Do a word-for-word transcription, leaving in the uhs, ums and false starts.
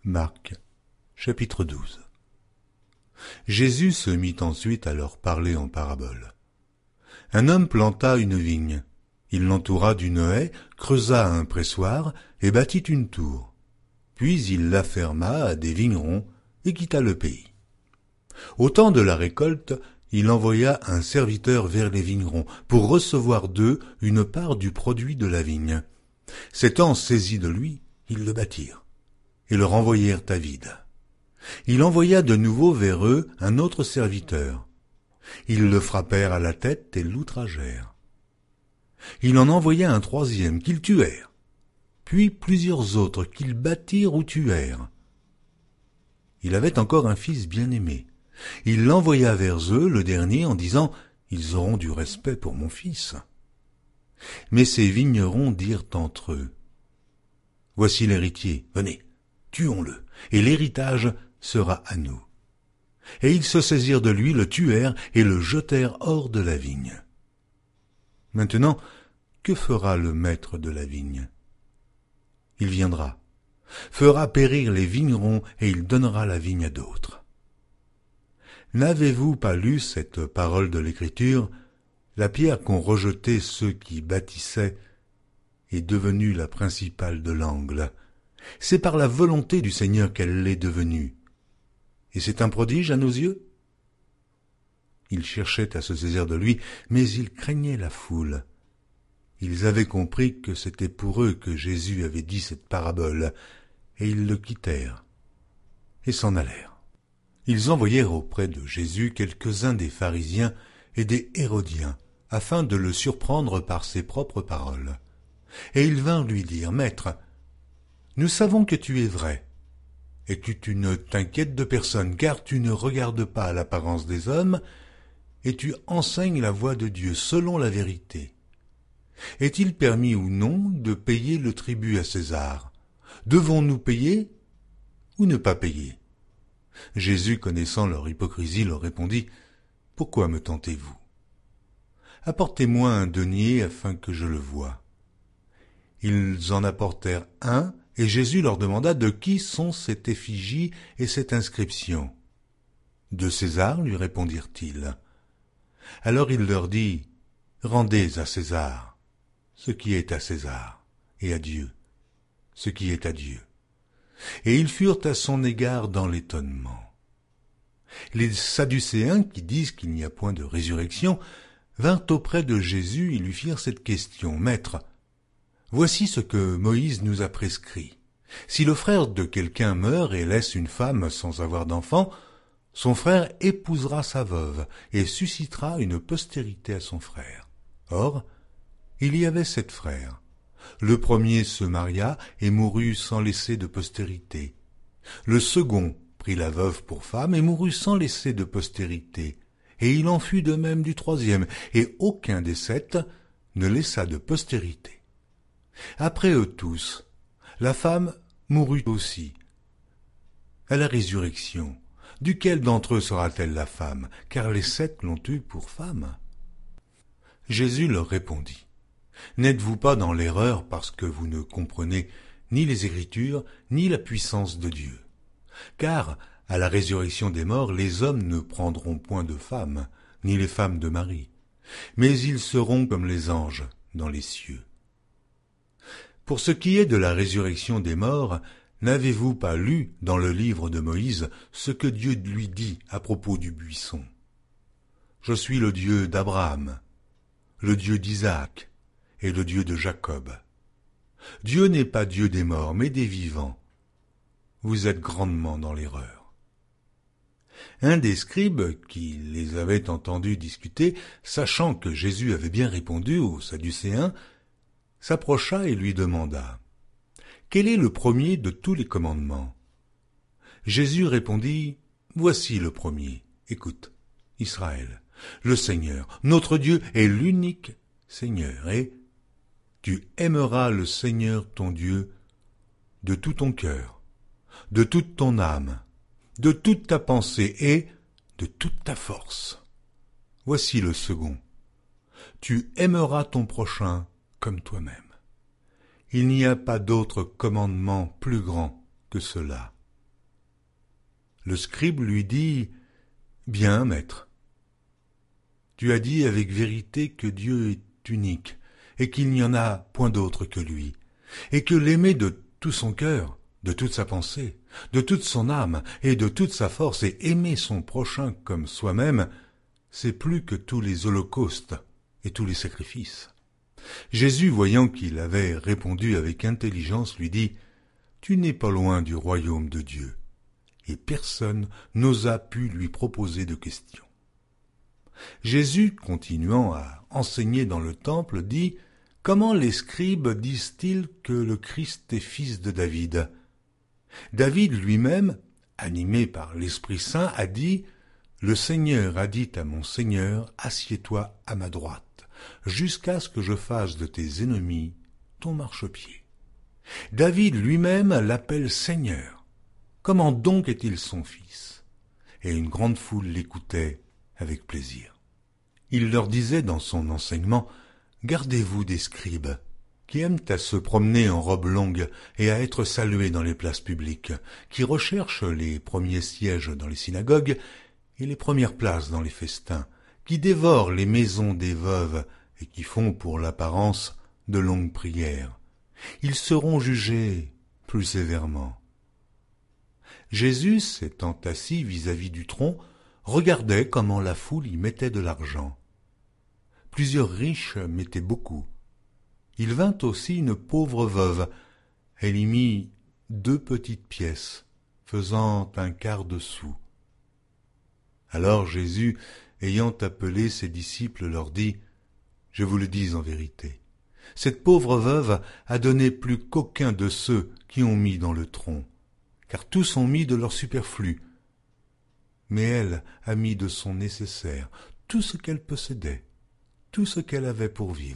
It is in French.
Marc, chapitre douze. Jésus se mit ensuite à leur parler en parabole. Un homme planta une vigne. Il l'entoura d'une haie, creusa un pressoir et bâtit une tour. Puis il la ferma à des vignerons et quitta le pays. Au temps de la récolte, il envoya un serviteur vers les vignerons pour recevoir d'eux une part du produit de la vigne. S'étant saisis de lui, ils le battirent et le renvoyèrent à vide. Il envoya de nouveau vers eux un autre serviteur. Ils le frappèrent à la tête et l'outragèrent. Il en envoya un troisième qu'ils tuèrent, puis plusieurs autres qu'ils battirent ou tuèrent. Il avait encore un fils bien-aimé. Il l'envoya vers eux, le dernier, en disant « Ils auront du respect pour mon fils. » Mais ces vignerons dirent entre eux « Voici l'héritier, venez, tuons-le, et l'héritage sera à nous. » Et ils se saisirent de lui, le tuèrent et le jetèrent hors de la vigne. Maintenant, que fera le maître de la vigne? Il viendra, fera périr les vignerons et il donnera la vigne à d'autres. N'avez-vous pas lu cette parole de l'Écriture? La pierre qu'ont rejetée ceux qui bâtissaient est devenue la principale de l'angle. C'est par la volonté du Seigneur qu'elle l'est devenue. Et c'est un prodige à nos yeux? Ils cherchaient à se saisir de lui, mais ils craignaient la foule. Ils avaient compris que c'était pour eux que Jésus avait dit cette parabole, et ils le quittèrent et s'en allèrent. Ils envoyèrent auprès de Jésus quelques-uns des pharisiens et des hérodiens, afin de le surprendre par ses propres paroles. Et ils vinrent lui dire, « Maître, nous savons que tu es vrai, et que tu ne t'inquiètes de personne, car tu ne regardes pas l'apparence des hommes, et tu enseignes la voie de Dieu selon la vérité. Est-il permis ou non de payer le tribut à César? Devons-nous payer ou ne pas payer ?» Jésus, connaissant leur hypocrisie, leur répondit, « Pourquoi me tentez-vous? Apportez-moi un denier afin que je le voie. » Ils en apportèrent un, et Jésus leur demanda de qui sont cette effigie et cette inscription. « De César, lui répondirent-ils. Alors il leur dit, « Rendez à César ce qui est à César, et à Dieu ce qui est à Dieu. » Et ils furent à son égard dans l'étonnement. Les Sadducéens, qui disent qu'il n'y a point de résurrection, vinrent auprès de Jésus et lui firent cette question. « Maître, voici ce que Moïse nous a prescrit. Si le frère de quelqu'un meurt et laisse une femme sans avoir d'enfant, son frère épousera sa veuve et suscitera une postérité à son frère. Or, il y avait sept frères. Le premier se maria et mourut sans laisser de postérité. Le second prit la veuve pour femme et mourut sans laisser de postérité. Et il en fut de même du troisième, et aucun des sept ne laissa de postérité. Après eux tous, la femme mourut aussi. À la résurrection, duquel d'entre eux sera-t-elle la femme, car les sept l'ont eue pour femme? » Jésus leur répondit, « N'êtes-vous pas dans l'erreur parce que vous ne comprenez ni les Écritures, ni la puissance de Dieu? Car, à la résurrection des morts, les hommes ne prendront point de femmes, ni les femmes de mari, mais ils seront comme les anges dans les cieux. Pour ce qui est de la résurrection des morts, n'avez-vous pas lu dans le livre de Moïse ce que Dieu lui dit à propos du buisson? Je suis le Dieu d'Abraham, le Dieu d'Isaac et le Dieu de Jacob. Dieu n'est pas Dieu des morts, mais des vivants. Vous êtes grandement dans l'erreur. » Un des scribes, qui les avait entendus discuter, sachant que Jésus avait bien répondu aux Sadducéens, s'approcha et lui demanda, « Quel est le premier de tous les commandements ?» Jésus répondit, « Voici le premier. Écoute, Israël, le Seigneur, notre Dieu est l'unique Seigneur, et tu aimeras le Seigneur ton Dieu de tout ton cœur, de toute ton âme, de toute ta pensée et de toute ta force. Voici le second. Tu aimeras ton prochain comme toi-même. Il n'y a pas d'autre commandement plus grand que cela. Le scribe lui dit « Bien, maître. Tu as dit avec vérité que Dieu est unique, et qu'il n'y en a point d'autre que lui, et que l'aimer de tout son cœur, de toute sa pensée, de toute son âme et de toute sa force, et aimer son prochain comme soi-même, c'est plus que tous les holocaustes et tous les sacrifices. » Jésus, voyant qu'il avait répondu avec intelligence, lui dit « Tu n'es pas loin du royaume de Dieu. » Et personne n'osa pu lui proposer de questions. Jésus, continuant à enseigner dans le temple, dit « Comment les scribes disent-ils que le Christ est fils de David ?» David lui-même, animé par l'Esprit Saint, a dit « Le Seigneur a dit à mon Seigneur, assieds-toi à ma droite, jusqu'à ce que je fasse de tes ennemis ton marchepied. » David lui-même l'appelle Seigneur. Comment donc est-il son fils? Et une grande foule l'écoutait avec plaisir. Il leur disait dans son enseignement, « Gardez-vous des scribes, qui aiment à se promener en robe longue et à être salués dans les places publiques, qui recherchent les premiers sièges dans les synagogues et les premières places dans les festins, qui dévorent les maisons des veuves et qui font pour l'apparence de longues prières. Ils seront jugés plus sévèrement. » Jésus, s'étant assis vis-à-vis du tronc, regardait comment la foule y mettait de l'argent. Plusieurs riches mettaient beaucoup. Il vint aussi une pauvre veuve. Elle y mit deux petites pièces, faisant un quart de sou. Alors Jésus, ayant appelé ses disciples, leur dit « Je vous le dis en vérité, cette pauvre veuve a donné plus qu'aucun de ceux qui ont mis dans le tronc, car tous ont mis de leur superflu. Mais elle a mis de son nécessaire, tout ce qu'elle possédait, tout ce qu'elle avait pour vivre. »